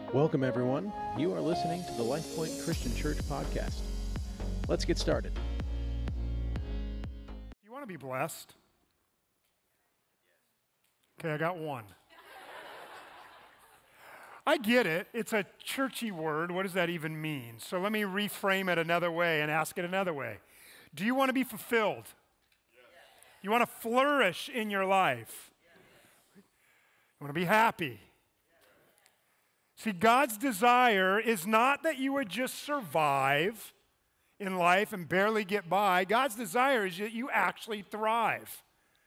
Welcome, everyone. You are listening to the LifePoint Christian Church podcast. Let's get started. Do you want to be blessed? Okay, I got one. I get it. It's a churchy word. What does that even mean? So let me reframe it another way and ask it another way. Do you want to be fulfilled? Yes. You want to flourish in your life? Yes. You want to be happy? See, God's desire is not that you would just survive in life and barely get by. God's desire is that you actually thrive.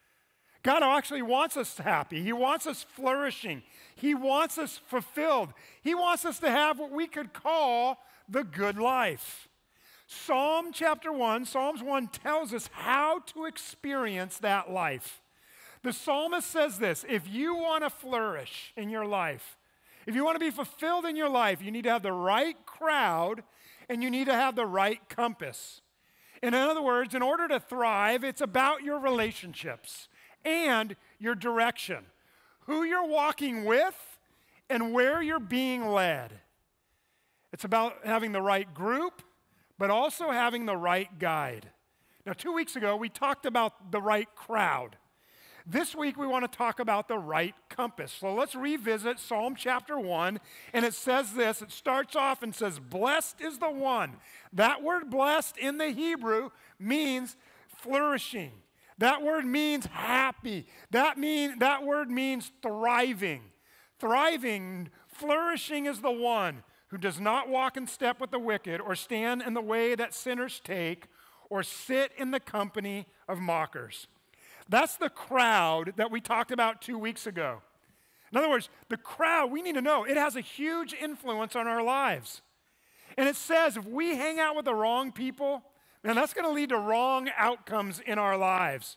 God actually wants us happy. He wants us flourishing. He wants us fulfilled. He wants us to have what we could call the good life. Psalms 1 tells us how to experience that life. The psalmist says this: if you want to flourish in your life, if you want to be fulfilled in your life, you need to have the right crowd and you need to have the right compass. In other words, in order to thrive, it's about your relationships and your direction, who you're walking with and where you're being led. It's about having the right group, but also having the right guide. Now, 2 weeks ago, we talked about the right crowd. This week, we want to talk about the right compass. So let's revisit Psalm chapter 1, and it says this. It starts off and says, "Blessed is the one." That word blessed in the Hebrew means flourishing. That word means happy. That word means thriving. Thriving, flourishing is the one who does not walk in step with the wicked or stand in the way that sinners take or sit in the company of mockers. That's the crowd that we talked about 2 weeks ago. In other words, the crowd, we need to know, it has a huge influence on our lives. And it says if we hang out with the wrong people, man, that's going to lead to wrong outcomes in our lives.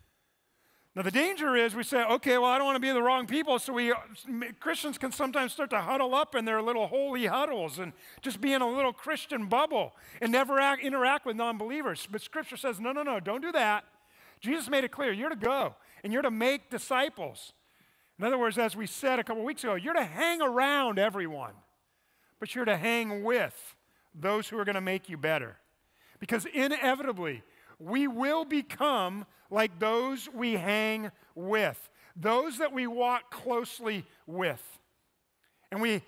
Now, the danger is we say, okay, well, I don't want to be the wrong people, so Christians can sometimes start to huddle up in their little holy huddles and just be in a little Christian bubble and never interact with non-believers. But Scripture says, no, don't do that. Jesus made it clear, you're to go, and you're to make disciples. In other words, as we said a couple weeks ago, you're to hang around everyone, but you're to hang with those who are going to make you better. Because inevitably, we will become like those we hang with, those that we walk closely with. And we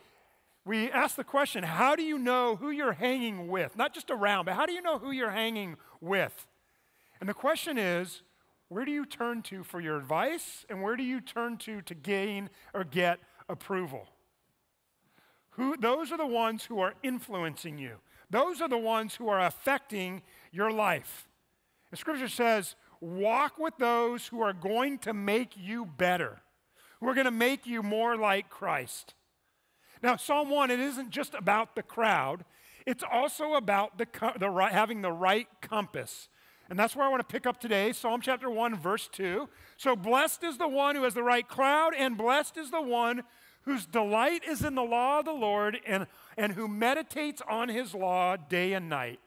ask the question, how do you know who you're hanging with? Not just around, but how do you know who you're hanging with? And the question is, where do you turn to for your advice, and where do you turn to gain or get approval? Those are the ones who are influencing you. Those are the ones who are affecting your life. And Scripture says, walk with those who are going to make you better, who are going to make you more like Christ. Now, Psalm 1, it isn't just about the crowd. It's also about having the right compass. And that's where I want to pick up today, Psalm chapter 1, verse 2. So blessed is the one who has the right crowd, and blessed is the one whose delight is in the law of the Lord and who meditates on his law day and night.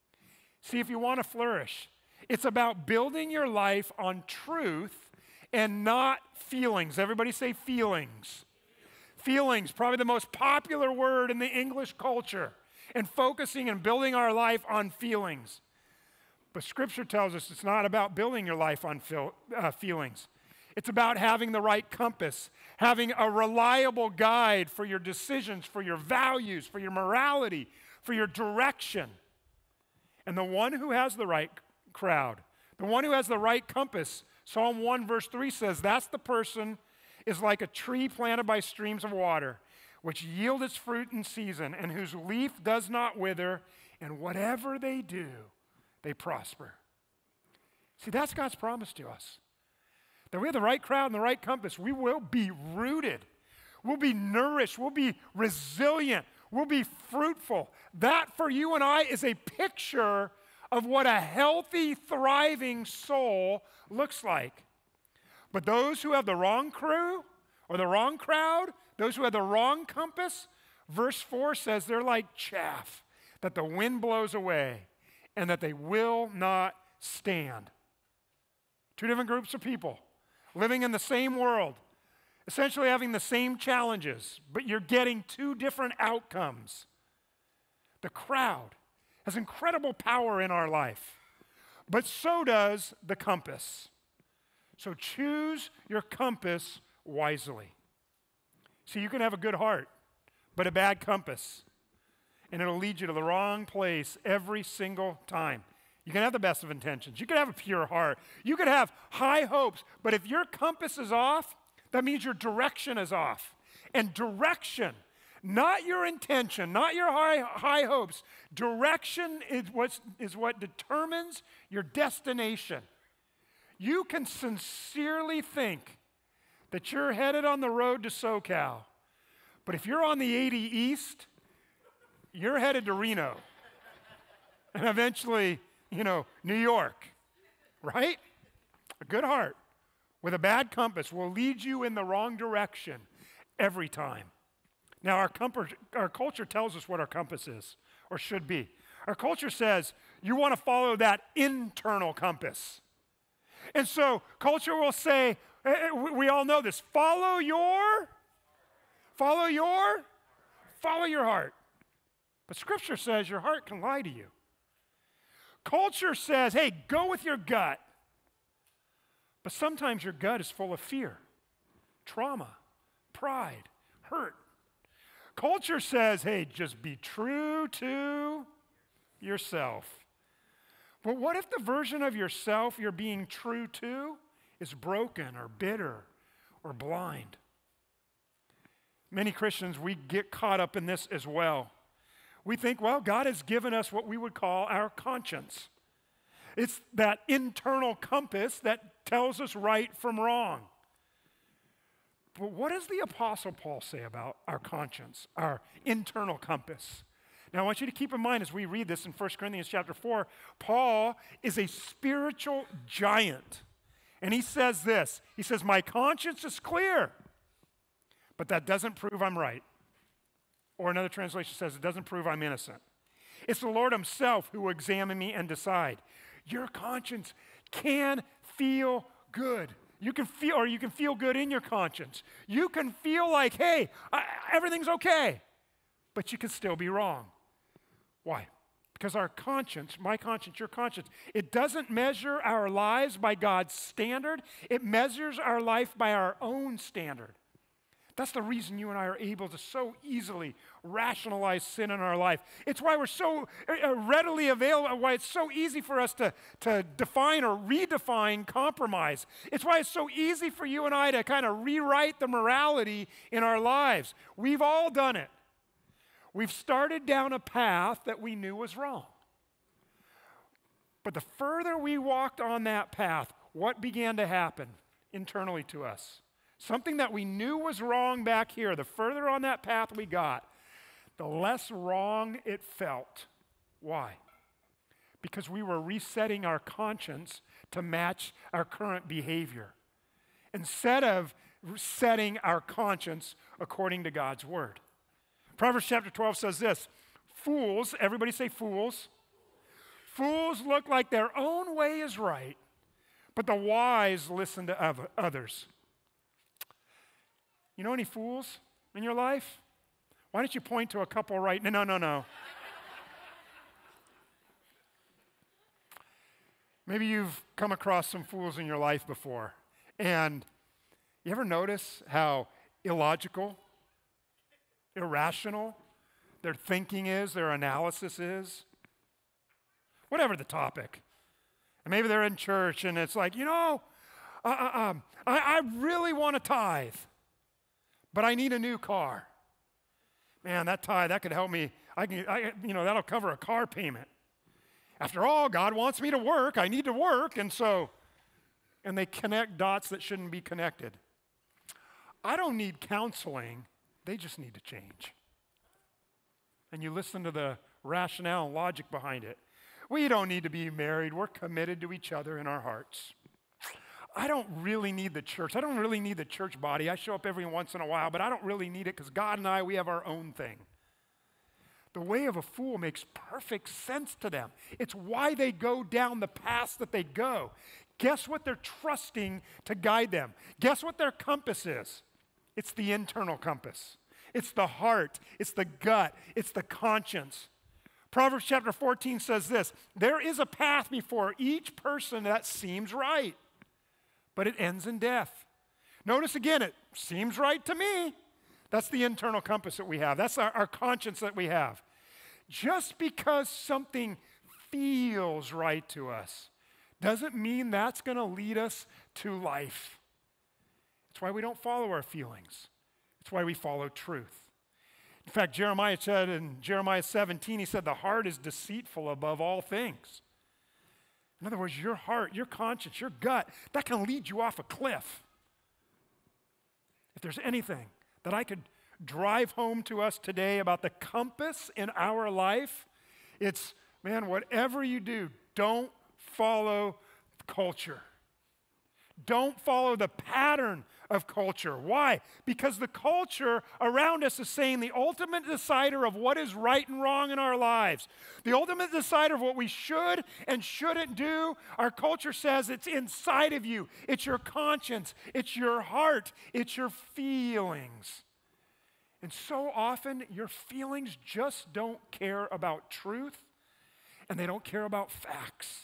See, if you want to flourish, it's about building your life on truth and not feelings. Everybody say feelings. Feelings, probably the most popular word in the English culture, and focusing and building our life on feelings. But Scripture tells us it's not about building your life on feelings. It's about having the right compass, having a reliable guide for your decisions, for your values, for your morality, for your direction. And the one who has the right crowd, the one who has the right compass, Psalm 1 verse 3 says, that's the person is like a tree planted by streams of water, which yield its fruit in season, and whose leaf does not wither, and whatever they do, they prosper. See, that's God's promise to us. That we have the right crowd and the right compass. We will be rooted. We'll be nourished. We'll be resilient. We'll be fruitful. That for you and I is a picture of what a healthy, thriving soul looks like. But those who have the wrong crew or the wrong crowd, those who have the wrong compass, verse 4 says they're like chaff that the wind blows away, and that they will not stand. Two different groups of people living in the same world. essentially having the same challenges, but you're getting two different outcomes. The crowd has incredible power in our life, but so does the compass. So choose your compass wisely. See, you can have a good heart, but a bad compass, and it'll lead you to the wrong place every single time. You can have the best of intentions. You can have a pure heart. You can have high hopes, but if your compass is off, that means your direction is off. And direction, not your intention, not your high hopes. Direction is what determines your destination. You can sincerely think that you're headed on the road to SoCal, but if you're on the 80 East, you're headed to Reno. And eventually, New York, right? A good heart with a bad compass will lead you in the wrong direction every time. Now, our culture tells us what our compass is, or should be. Our culture says you want to follow that internal compass. And so culture will say, we all know this, follow your heart. But Scripture says your heart can lie to you. Culture says, hey, go with your gut. But sometimes your gut is full of fear, trauma, pride, hurt. Culture says, hey, just be true to yourself. But what if the version of yourself you're being true to is broken or bitter or blind? Many Christians, we get caught up in this as well. We think, well, God has given us what we would call our conscience. It's that internal compass that tells us right from wrong. But what does the Apostle Paul say about our conscience, our internal compass? Now, I want you to keep in mind as we read this in 1 Corinthians chapter 4, Paul is a spiritual giant. And he says this, he says, my conscience is clear, but that doesn't prove I'm right. Or another translation says, it doesn't prove I'm innocent. It's the Lord himself who will examine me and decide. Your conscience can feel good. You can feel good in your conscience. You can feel like, hey, everything's okay, but you can still be wrong. Why? Because our conscience, my conscience, your conscience, it doesn't measure our lives by God's standard. It measures our life by our own standard. That's the reason you and I are able to so easily rationalize sin in our life. It's why we're so readily available, why it's so easy for us to define or redefine compromise. It's why it's so easy for you and I to kind of rewrite the morality in our lives. We've all done it. We've started down a path that we knew was wrong. But the further we walked on that path, what began to happen internally to us? Something that we knew was wrong back here, the further on that path we got, the less wrong it felt. Why? Because we were resetting our conscience to match our current behavior, instead of setting our conscience according to God's word. Proverbs chapter 12 says this, fools, everybody say fools. Fools look like their own way is right, but the wise listen to others. You know any fools in your life? Why don't you point to a couple right now? No. Maybe you've come across some fools in your life before. And you ever notice how illogical, irrational their thinking is, their analysis is? Whatever the topic. And maybe they're in church and it's like, I really want to tithe, but I need a new car. Man, that tithe, that could help me. That'll cover a car payment. After all, God wants me to work. I need to work. And they connect dots that shouldn't be connected. I don't need counseling. They just need to change. And you listen to the rationale and logic behind it. We don't need to be married. We're committed to each other in our hearts. I don't really need the church. I don't really need the church body. I show up every once in a while, but I don't really need it because God and I, we have our own thing. The way of a fool makes perfect sense to them. It's why they go down the paths that they go. Guess what they're trusting to guide them? Guess what their compass is? It's the internal compass. It's the heart. It's the gut. It's the conscience. Proverbs chapter 14 says this, there is a path before each person that seems right, but it ends in death. Notice again, it seems right to me. That's the internal compass that we have. That's our conscience that we have. Just because something feels right to us doesn't mean that's going to lead us to life. It's why we don't follow our feelings. It's why we follow truth. In fact, Jeremiah said in Jeremiah 17, he said, the heart is deceitful above all things. In other words, your heart, your conscience, your gut, that can lead you off a cliff. If there's anything that I could drive home to us today about the compass in our life, it's, man, whatever you do, don't follow culture. Don't follow the pattern of culture. Why? Because the culture around us is saying the ultimate decider of what is right and wrong in our lives, the ultimate decider of what we should and shouldn't do, our culture says it's inside of you. It's your conscience. It's your heart. It's your feelings. And so often, your feelings just don't care about truth, and they don't care about facts.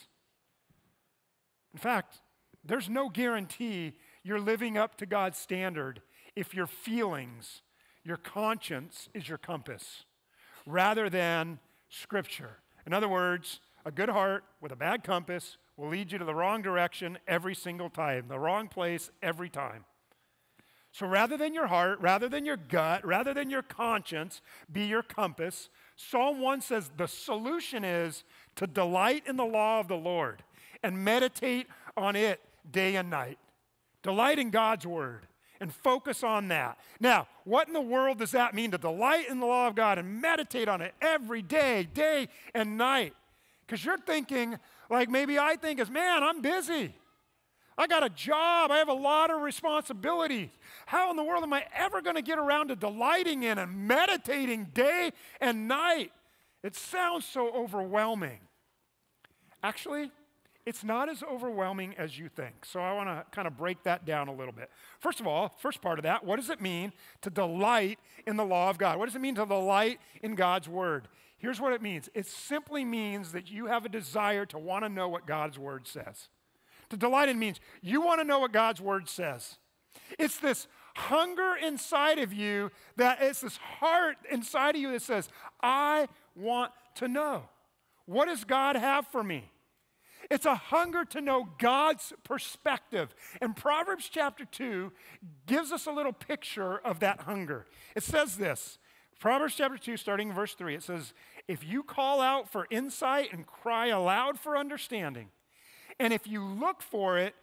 In fact, there's no guarantee you're living up to God's standard if your feelings, your conscience is your compass, rather than Scripture. In other words, a good heart with a bad compass will lead you to the wrong direction every single time, the wrong place every time. So rather than your heart, rather than your gut, rather than your conscience be your compass, Psalm 1 says the solution is to delight in the law of the Lord and meditate on it day and night. Delight in God's word and focus on that. Now, what in the world does that mean, to delight in the law of God and meditate on it every day, day and night? Because you're thinking, like maybe I think is, man, I'm busy. I got a job. I have a lot of responsibilities. How in the world am I ever going to get around to delighting in and meditating day and night? It sounds so overwhelming. Actually, it's not as overwhelming as you think. So I want to kind of break that down a little bit. First of all, first part of that, what does it mean to delight in the law of God? What does it mean to delight in God's word? Here's what it means. It simply means that you have a desire to want to know what God's word says. To delight in means you want to know what God's word says. It's this hunger inside of you, that it's this heart inside of you that says, I want to know. What does God have for me? It's a hunger to know God's perspective. And Proverbs chapter 2 gives us a little picture of that hunger. It says this, Proverbs chapter 2, starting in verse 3, it says, if you call out for insight and cry aloud for understanding, and if you look for it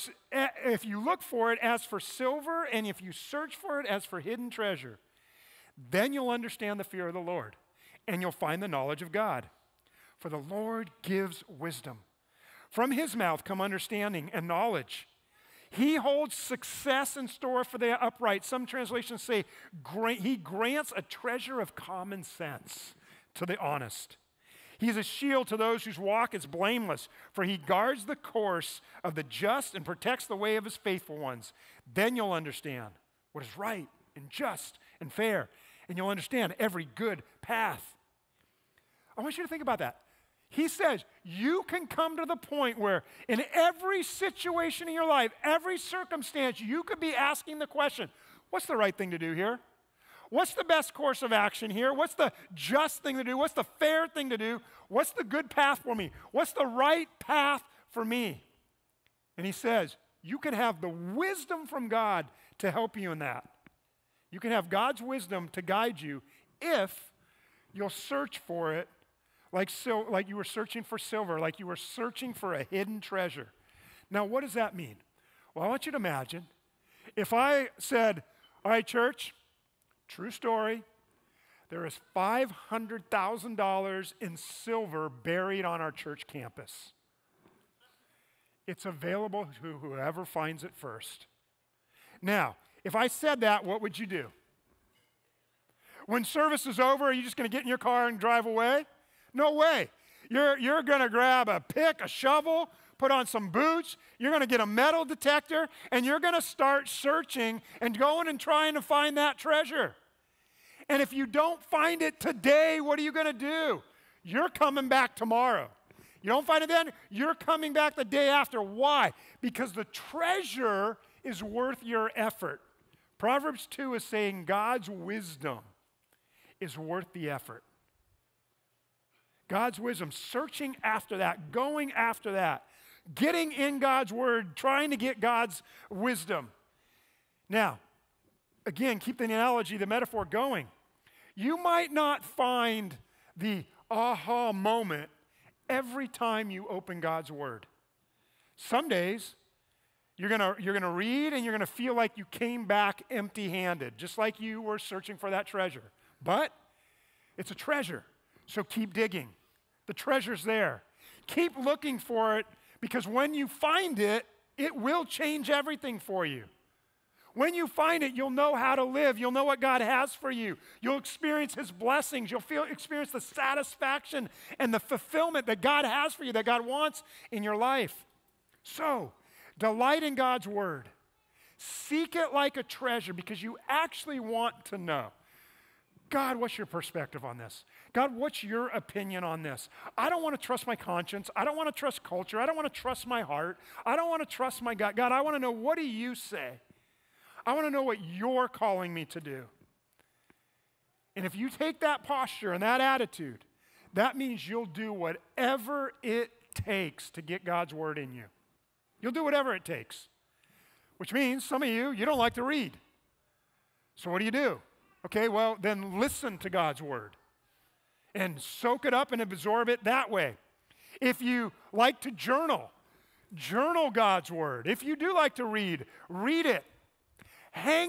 as for silver, and if you search for it as for hidden treasure, then you'll understand the fear of the Lord, and you'll find the knowledge of God. For the Lord gives wisdom. From his mouth come understanding and knowledge. He holds success in store for the upright. Some translations say he grants a treasure of common sense to the honest. He is a shield to those whose walk is blameless, for he guards the course of the just and protects the way of his faithful ones. Then you'll understand what is right and just and fair, and you'll understand every good path. I want you to think about that. He says you can come to the point where in every situation in your life, every circumstance, you could be asking the question, what's the right thing to do here? What's the best course of action here? What's the just thing to do? What's the fair thing to do? What's the good path for me? What's the right path for me? And he says, you can have the wisdom from God to help you in that. You can have God's wisdom to guide you if you'll search for it like you were searching for silver, like you were searching for a hidden treasure. Now, what does that mean? Well, I want you to imagine if I said, all right, church, true story, there is $500,000 in silver buried on our church campus. It's available to whoever finds it first. Now, if I said that, what would you do? When service is over, are you just going to get in your car and drive away? No way. You're going to grab a pick, a shovel, put on some boots, you're going to get a metal detector, and you're going to start searching and going and trying to find that treasure. And if you don't find it today, what are you going to do? You're coming back tomorrow. You don't find it then, you're coming back the day after. Why? Because the treasure is worth your effort. Proverbs 2 is saying God's wisdom is worth the effort. God's wisdom, searching after that, going after that, getting in God's word, trying to get God's wisdom. Now, again, keep the analogy, the metaphor going. You might not find the aha moment every time you open God's word. Some days, you're gonna read and you're gonna feel like you came back empty-handed, just like you were searching for that treasure. But it's a treasure, so keep digging. The treasure's there. Keep looking for it, because when you find it, it will change everything for you. When you find it, you'll know how to live. You'll know what God has for you. You'll experience His blessings. You'll experience the satisfaction and the fulfillment that God has for you, that God wants in your life. So, delight in God's word. Seek it like a treasure, because you actually want to know. God, what's your perspective on this? God, what's your opinion on this? I don't want to trust my conscience. I don't want to trust culture. I don't want to trust my heart. I don't want to trust my God. God, I want to know, what do you say? I want to know what you're calling me to do. And if you take that posture and that attitude, that means you'll do whatever it takes to get God's word in you. You'll do whatever it takes. Which means some of you don't like to read. So what do? Okay, well, then listen to God's word and soak it up and absorb it that way. If you like to journal God's word. If you do like to read it. Hang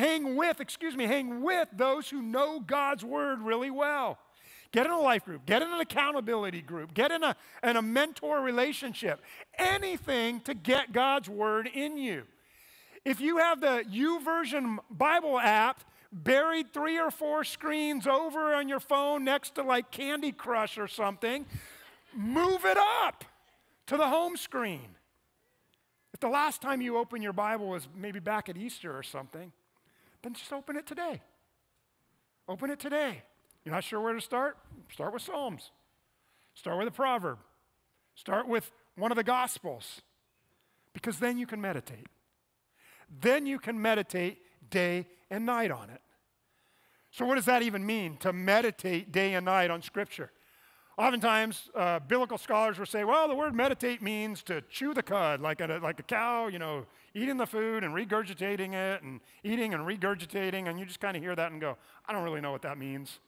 with those who know God's word really well. Get in a life group. Get in an accountability group. Get in a mentor relationship. Anything to get God's word in you. If you have the YouVersion Bible app buried 3 or 4 screens over on your phone next to like Candy Crush or something, move it up to the home screen. If the last time you opened your Bible was maybe back at Easter or something, then just open it today. Open it today. You're not sure where to start? Start with Psalms. Start with a proverb. Start with one of the Gospels, because then you can meditate. Then you can meditate day and night on it. So what does that even mean, to meditate day and night on Scripture? Oftentimes, biblical scholars will say, well, the word meditate means to chew the cud, like a cow, eating the food and regurgitating it, and eating and regurgitating, and you just kind of hear that and go, I don't really know what that means.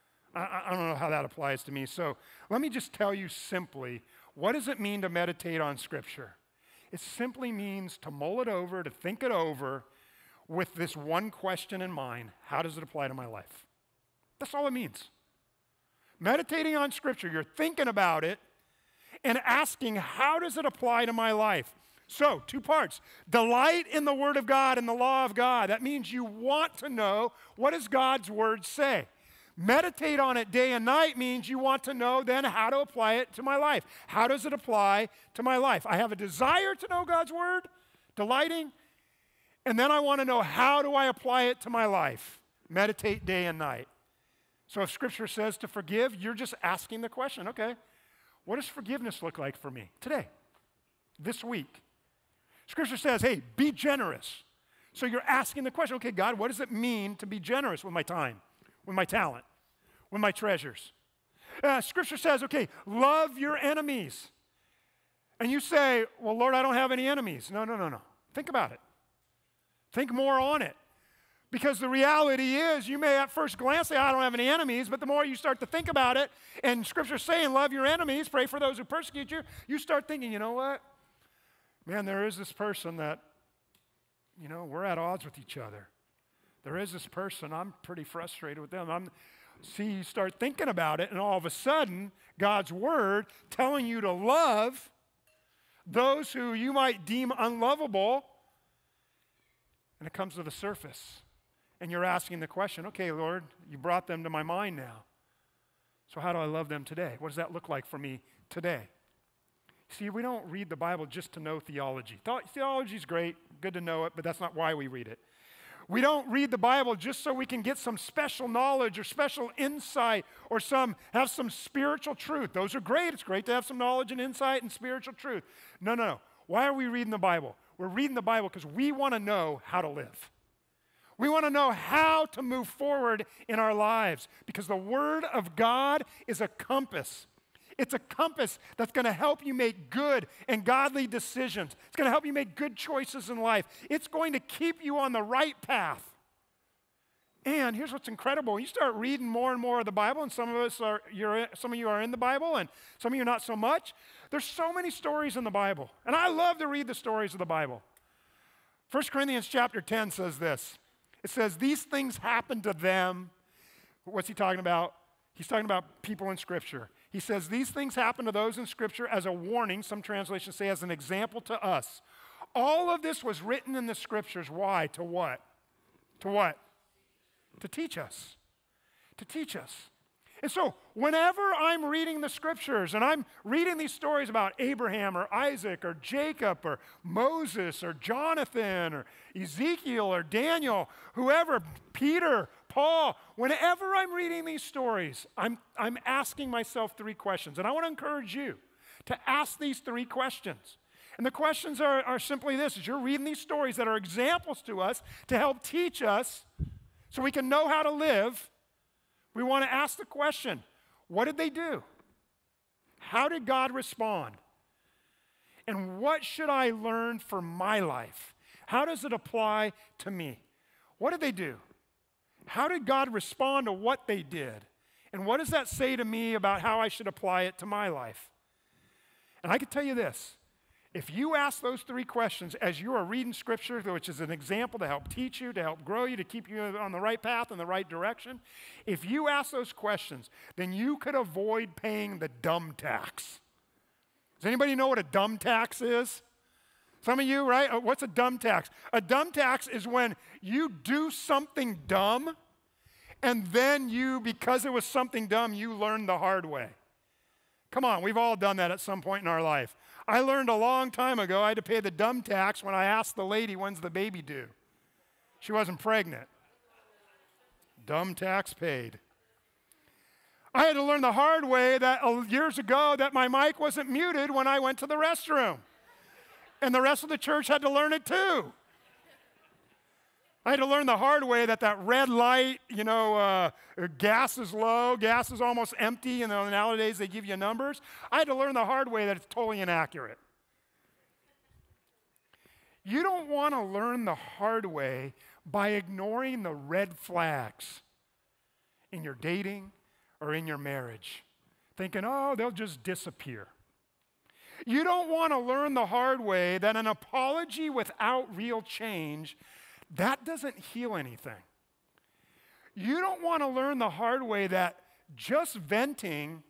I don't know how that applies to me. So let me just tell you simply, what does it mean to meditate on Scripture? It simply means to mull it over, to think it over, with this one question in mind: how does it apply to my life? That's all it means. Meditating on Scripture, you're thinking about it and asking, how does it apply to my life? So, 2 parts. Delight in the Word of God and the law of God. That means you want to know, what does God's Word say? Meditate on it day and night means you want to know then how to apply it to my life. How does it apply to my life? I have a desire to know God's Word, delighting, and then I want to know, how do I apply it to my life? Meditate day and night. So if Scripture says to forgive, you're just asking the question, okay, what does forgiveness look like for me today, this week? Scripture says, hey, be generous. So you're asking the question, okay, God, what does it mean to be generous with my time, with my talent, with my treasures? Scripture says, okay, love your enemies. And you say, well, Lord, I don't have any enemies. No. Think about it. Think more on it. Because the reality is, you may at first glance say, I don't have any enemies, but the more you start to think about it, and Scripture's saying, love your enemies, pray for those who persecute you, you start thinking, you know what? Man, there is this person that, we're at odds with each other. There is this person, I'm pretty frustrated with them. You start thinking about it, and all of a sudden, God's Word telling you to love those who you might deem unlovable, and it comes to the surface. And you're asking the question, okay, Lord, you brought them to my mind now. So how do I love them today? What does that look like for me today? See, we don't read the Bible just to know theology. Theology is great, good to know it, but that's not why we read it. We don't read the Bible just so we can get some special knowledge or special insight or have some spiritual truth. Those are great. It's great to have some knowledge and insight and spiritual truth. No. Why are we reading the Bible? We're reading the Bible because we want to know how to live. We want to know how to move forward in our lives because the Word of God is a compass. It's a compass that's going to help you make good and godly decisions. It's going to help you make good choices in life. It's going to keep you on the right path. And here's what's incredible. You start reading more and more of the Bible, and some of you are in the Bible, and some of you not so much. There's so many stories in the Bible, and I love to read the stories of the Bible. 1 Corinthians chapter 10 says this. It says, these things happened to them. What's he talking about? He's talking about people in Scripture. He says, these things happen to those in Scripture as a warning, some translations say as an example to us. All of this was written in the Scriptures. Why? To what? To what? To teach us. To teach us. And so whenever I'm reading the Scriptures and I'm reading these stories about Abraham or Isaac or Jacob or Moses or Jonathan or Ezekiel or Daniel, whoever, Peter, Paul, whenever I'm reading these stories, I'm asking myself three questions. And I want to encourage you to ask these three questions. And the questions are simply this, is you're reading these stories that are examples to us to help teach us so we can know how to live. We want to ask the question, what did they do? How did God respond? And what should I learn for my life? How does it apply to me? What did they do? How did God respond to what they did? And what does that say to me about how I should apply it to my life? And I can tell you this, if you ask those three questions as you are reading Scripture, which is an example to help teach you, to help grow you, to keep you on the right path, in the right direction, if you ask those questions, then you could avoid paying the dumb tax. Does anybody know what a dumb tax is? Some of you, right? What's a dumb tax? A dumb tax is when you do something dumb, and then because it was something dumb, you learn the hard way. Come on, we've all done that at some point in our life. I learned a long time ago I had to pay the dumb tax when I asked the lady, when's the baby due? She wasn't pregnant. Dumb tax paid. I had to learn the hard way that years ago that my mic wasn't muted when I went to the restroom. And the rest of the church had to learn it too. I had to learn the hard way that red light, gas is low, gas is almost empty, and nowadays they give you numbers. I had to learn the hard way that it's totally inaccurate. You don't want to learn the hard way by ignoring the red flags in your dating or in your marriage, thinking, oh, they'll just disappear. You don't want to learn the hard way that an apology without real change, that doesn't heal anything. You don't want to learn the hard way that just venting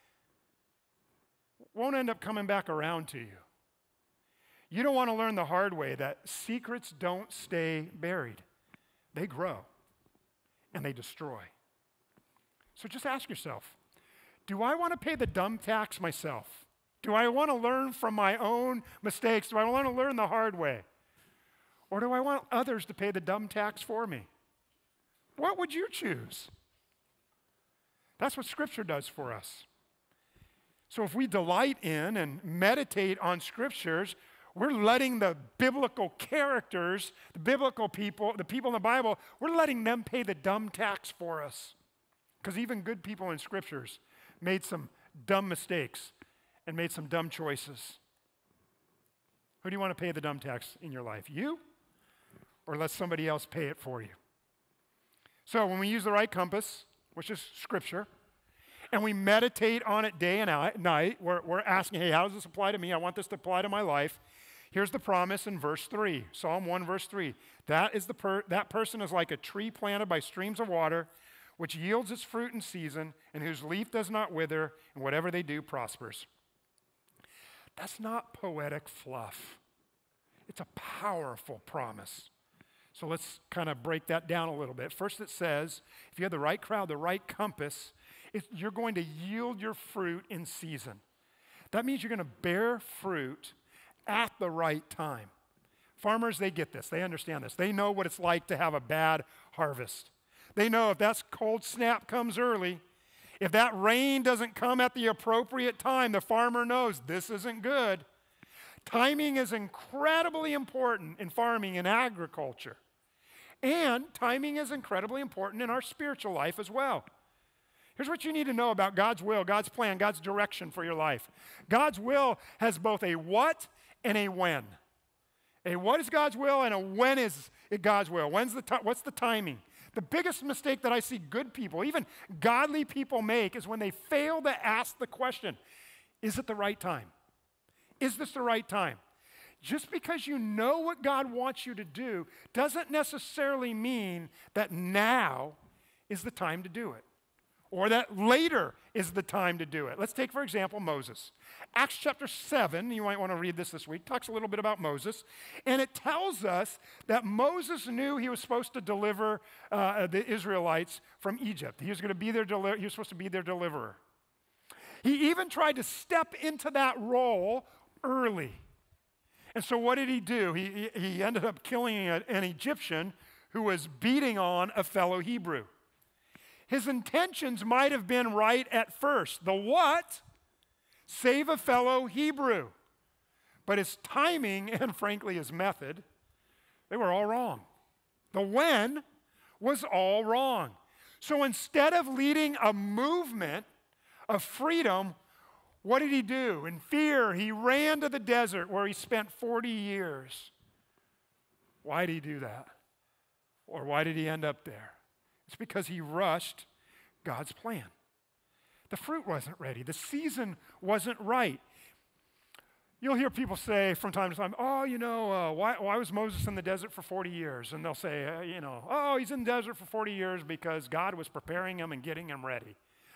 won't end up coming back around to you. You don't want to learn the hard way that secrets don't stay buried. They grow and they destroy. So just ask yourself, do I want to pay the dumb tax myself? Do I want to learn from my own mistakes? Do I want to learn the hard way? Or do I want others to pay the dumb tax for me? What would you choose? That's what Scripture does for us. So if we delight in and meditate on Scriptures, we're letting the biblical characters, the biblical people, the people in the Bible, we're letting them pay the dumb tax for us. Because even good people in Scriptures made some dumb mistakes and made some dumb choices. Who do you want to pay the dumb tax in your life? You? Or let somebody else pay it for you? So when we use the right compass, which is Scripture, and we meditate on it day and night, we're asking, hey, how does this apply to me? I want this to apply to my life. Here's the promise in verse 3, Psalm 1, verse 3. That person is like a tree planted by streams of water, which yields its fruit in season, and whose leaf does not wither, and whatever they do prospers. That's not poetic fluff. It's a powerful promise. So let's kind of break that down a little bit. First it says, if you have the right crowd, the right compass, you're going to yield your fruit in season. That means you're going to bear fruit at the right time. Farmers, they get this. They understand this. They know what it's like to have a bad harvest. They know if that cold snap comes early, if that rain doesn't come at the appropriate time, the farmer knows this isn't good. Timing is incredibly important in farming and agriculture. And timing is incredibly important in our spiritual life as well. Here's what you need to know about God's will, God's plan, God's direction for your life. God's will has both a what and a when. A what is God's will and a when is it God's will? What's the timing? The biggest mistake that I see good people, even godly people make, is when they fail to ask the question, is it the right time? Is this the right time? Just because you know what God wants you to do doesn't necessarily mean that now is the time to do it, or that later is the time to do it. Let's take, for example, Moses. Acts chapter 7, you might want to read this week, talks a little bit about Moses, and it tells us that Moses knew he was supposed to deliver the Israelites from Egypt. He was supposed to be their deliverer. He even tried to step into that role early. And so what did he do? He ended up killing an Egyptian who was beating on a fellow Hebrew. His intentions might have been right at first. The what? Save a fellow Hebrew. But his timing and frankly his method, they were all wrong. The when was all wrong. So instead of leading a movement of freedom, what did he do? In fear, he ran to the desert where he spent 40 years. Why did he do that? Or why did he end up there? It's because he rushed God's plan. The fruit wasn't ready. The season wasn't right. You'll hear people say from time to time, why was Moses in the desert for 40 years? And they'll say, he's in the desert for 40 years because God was preparing him and getting him ready.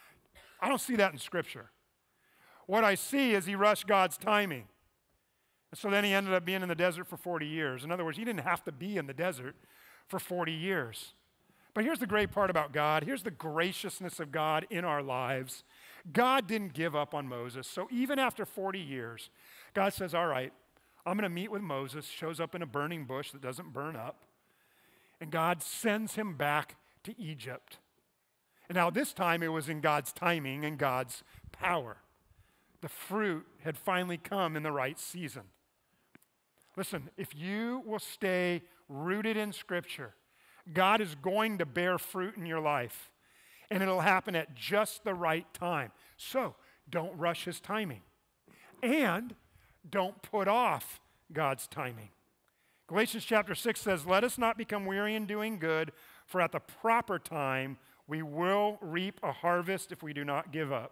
I don't see that in Scripture. What I see is he rushed God's timing. And so then he ended up being in the desert for 40 years. In other words, he didn't have to be in the desert for 40 years. But here's the great part about God. Here's the graciousness of God in our lives. God didn't give up on Moses. So even after 40 years, God says, all right, I'm going to meet with Moses, shows up in a burning bush that doesn't burn up, and God sends him back to Egypt. And now this time it was in God's timing and God's power. The fruit had finally come in the right season. Listen, if you will stay rooted in Scripture, God is going to bear fruit in your life, and it'll happen at just the right time. So don't rush his timing, and don't put off God's timing. Galatians chapter 6 says, let us not become weary in doing good, for at the proper time we will reap a harvest if we do not give up.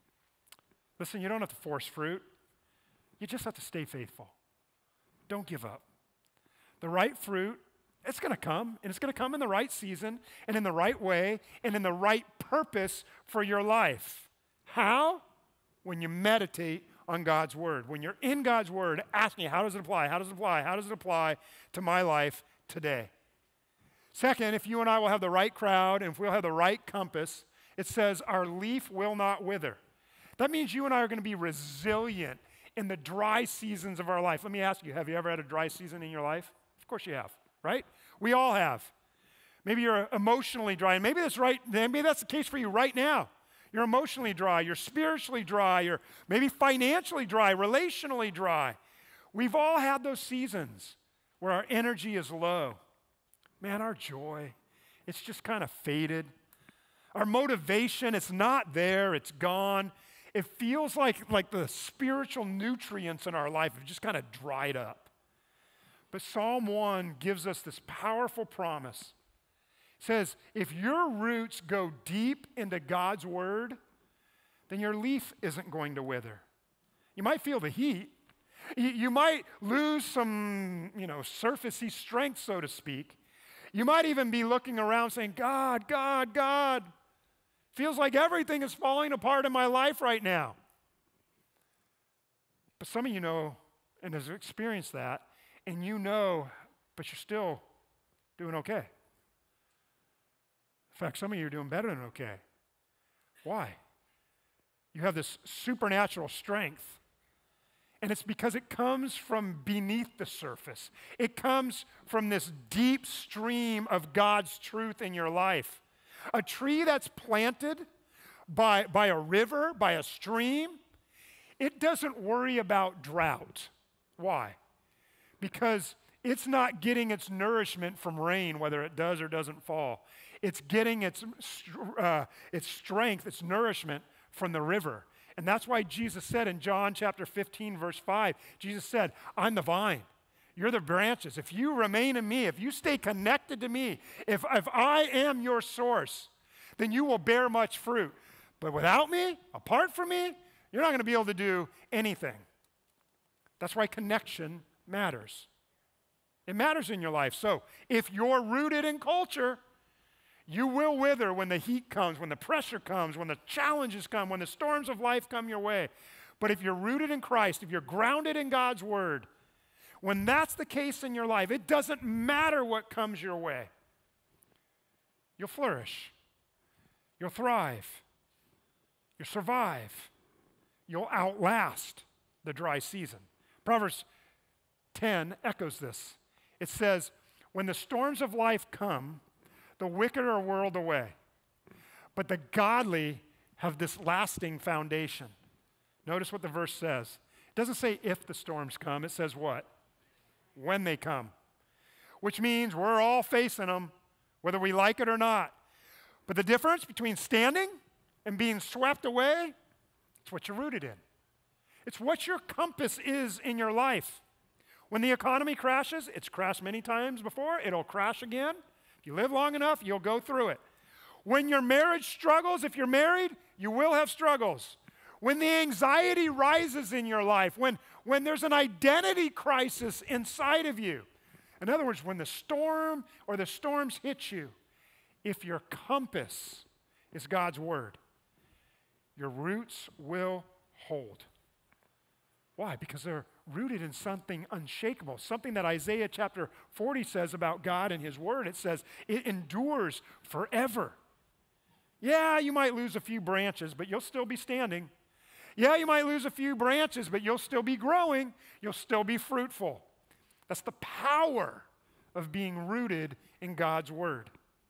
Listen, you don't have to force fruit. You just have to stay faithful. Don't give up. The right fruit, it's going to come, and it's going to come in the right season, and in the right way, and in the right purpose for your life. How? When you meditate on God's Word. When you're in God's Word, asking, how does it apply? How does it apply? How does it apply to my life today? Second, if you and I will have the right crowd, and if we'll have the right compass, it says our leaf will not wither. That means you and I are going to be resilient in the dry seasons of our life. Let me ask you, have you ever had a dry season in your life? Of course you have, right? We all have. Maybe you're emotionally dry, and maybe that's the case for you right now. You're emotionally dry, you're spiritually dry, you're maybe financially dry, relationally dry. We've all had those seasons where our energy is low. Man, our joy, it's just kind of faded. Our motivation, it's not there, it's gone. It feels like the spiritual nutrients in our life have just kind of dried up. But Psalm 1 gives us this powerful promise. It says, if your roots go deep into God's Word, then your leaf isn't going to wither. You might feel the heat. You might lose some, surfacey strength, so to speak. You might even be looking around saying, God, God, God. Feels like everything is falling apart in my life right now. But some of you know and have experienced that, and but you're still doing okay. In fact, some of you are doing better than okay. Why? You have this supernatural strength And it's because it comes from beneath the surface. It comes from this deep stream of God's truth in your life. A tree that's planted by a river, by a stream, it doesn't worry about drought. Why? Because it's not getting its nourishment from rain, whether it does or doesn't fall. It's getting its strength, its nourishment from the river. And that's why Jesus said in John chapter 15, verse 5, Jesus said, I'm the vine. You're the branches. If you remain in me, if you stay connected to me, if I am your source, then you will bear much fruit. But without me, apart from me, you're not going to be able to do anything. That's why connection matters. It matters in your life. So if you're rooted in culture, you will wither when the heat comes, when the pressure comes, when the challenges come, when the storms of life come your way. But if you're rooted in Christ, if you're grounded in God's word, when that's the case in your life, it doesn't matter what comes your way. You'll flourish. You'll thrive. You'll survive. You'll outlast the dry season. Proverbs 10 echoes this. It says, when the storms of life come, the wicked are whirled away, but the godly have this lasting foundation. Notice what the verse says. It doesn't say if the storms come, it says what? When they come. Which means we're all facing them, whether we like it or not. But the difference between standing and being swept away, it's what you're rooted in. It's what your compass is in your life. When the economy crashes, it's crashed many times before, it'll crash again. If you live long enough, you'll go through it. When your marriage struggles, if you're married, you will have struggles. When the anxiety rises in your life, when there's an identity crisis inside of you, in other words, when the storm or the storms hit you, if your compass is God's word, your roots will hold. Why? Because they're rooted in something unshakable, something that Isaiah chapter 40 says about God and his word. It says it endures forever. Yeah, you might lose a few branches, but you'll still be standing. Yeah, you might lose a few branches, but you'll still be growing. You'll still be fruitful. That's the power of being rooted in God's word.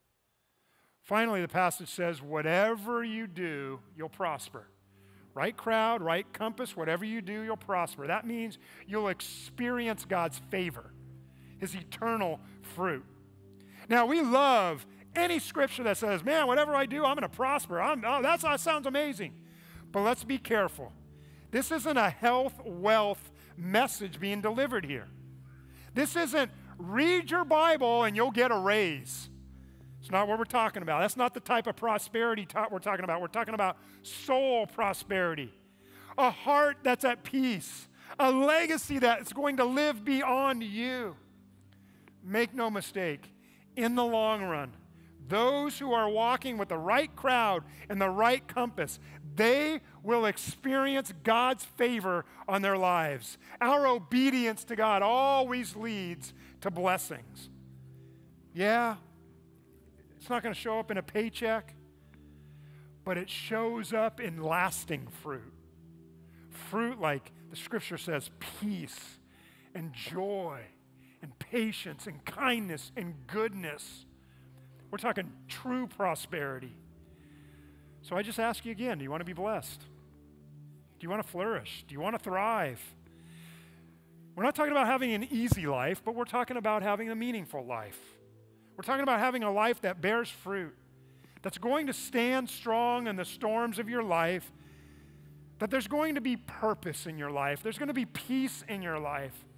Finally, the passage says, whatever you do, you'll prosper. Right crowd, right compass, whatever you do, you'll prosper. That means you'll experience God's favor, his eternal fruit. Now, we love any scripture that says, man, whatever I do, I'm going to prosper. That sounds amazing. But let's be careful. This isn't a health, wealth message being delivered here. This isn't read your Bible and you'll get a raise. It's not what we're talking about. That's not the type of prosperity we're talking about. We're talking about soul prosperity, a heart that's at peace, a legacy that's going to live beyond you. Make no mistake, in the long run, those who are walking with the right crowd and the right compass, they will experience God's favor on their lives. Our obedience to God always leads to blessings. Yeah, it's not going to show up in a paycheck, but it shows up in lasting fruit. Fruit like the scripture says, peace and joy and patience and kindness and goodness. We're talking true prosperity. So I just ask you again, do you want to be blessed? Do you want to flourish? Do you want to thrive? We're not talking about having an easy life, but we're talking about having a meaningful life. We're talking about having a life that bears fruit, that's going to stand strong in the storms of your life, that there's going to be purpose in your life, there's going to be peace in your life.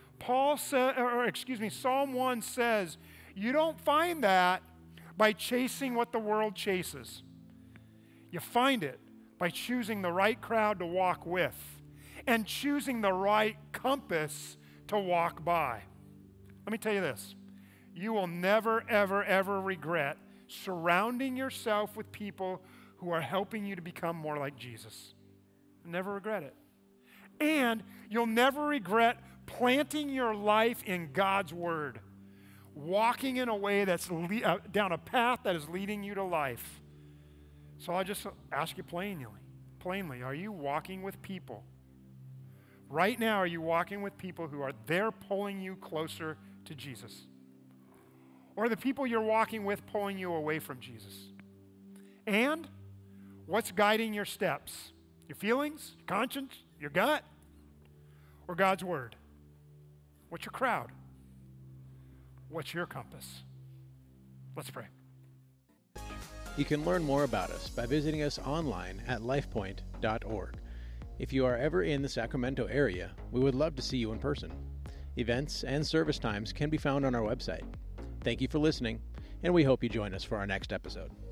Psalm 1 says, you don't find that by chasing what the world chases. You find it by choosing the right crowd to walk with and choosing the right compass to walk by. Let me tell you this. You will never, ever, ever regret surrounding yourself with people who are helping you to become more like Jesus. Never regret it. And you'll never regret planting your life in God's word, walking in a way that's down a path that is leading you to life. So I just ask you plainly, are you walking with people Right now, are you walking with people who are there pulling you closer to Jesus? Or are the people you're walking with pulling you away from Jesus? And what's guiding your steps? Your feelings, your conscience, your gut, or God's word? What's your crowd? What's your compass? Let's pray. You can learn more about us by visiting us online at lifepoint.org. If you are ever in the Sacramento area, we would love to see you in person. Events and service times can be found on our website. Thank you for listening, and we hope you join us for our next episode.